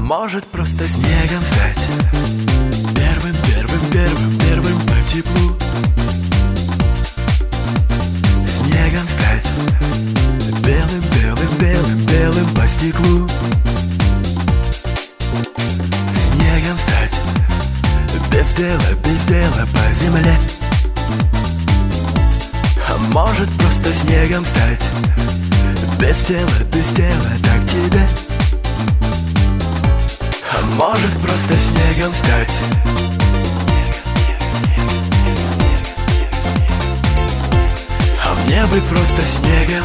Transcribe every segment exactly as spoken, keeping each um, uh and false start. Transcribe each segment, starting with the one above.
может просто снегом стать. Первым, первым, первым, первым по теплу. Снегом стать. Белым, белым, белым, белым по стеклу. Снегом стать. Без дела, без дела по земле. А может просто снегом стать. Без тела, без тела, так тебе. А может просто снегом стать. А мне бы просто снегом.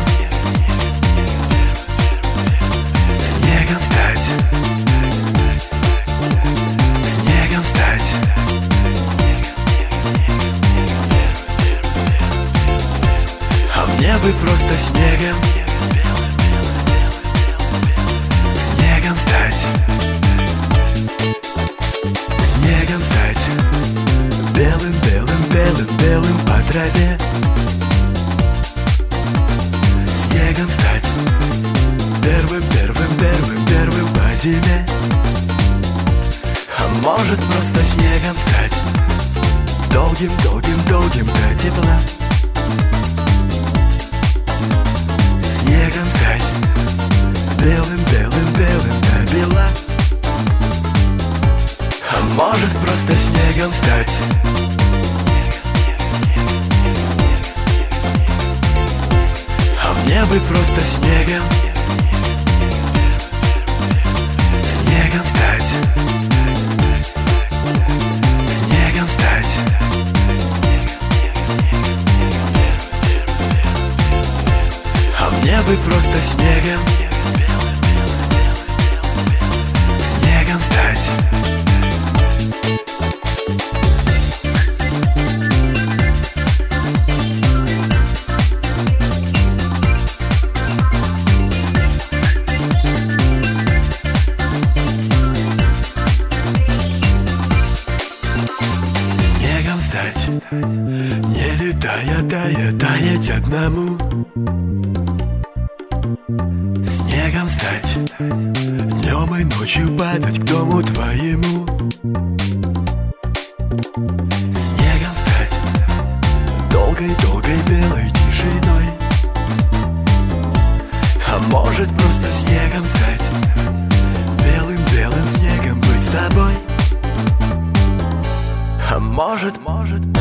Снегом стать. Снегом стать. А мне бы просто снегом. Снегом стать. Снегом стать. Белым, белым, белым, белым по траве. Снегом стать. Первым, первым, первым, первым по зиме. А может просто снегом стать. Долгим, долгим, долгим до тепла. Снегом стать. Белым, белым, белым до бела. А может просто снегом стать. А мне бы просто снегом. Снегом стать. Снегом стать. А мне бы просто снегом. Снегом стать. Снегом стать. Не летая, тая, таять одному. Снегом стать. Днем и ночью падать к дому твоему. Снегом стать. Долгой-долгой белой тишиной. А может просто снегом стать. Белым-белым снегом быть с тобой. А может, может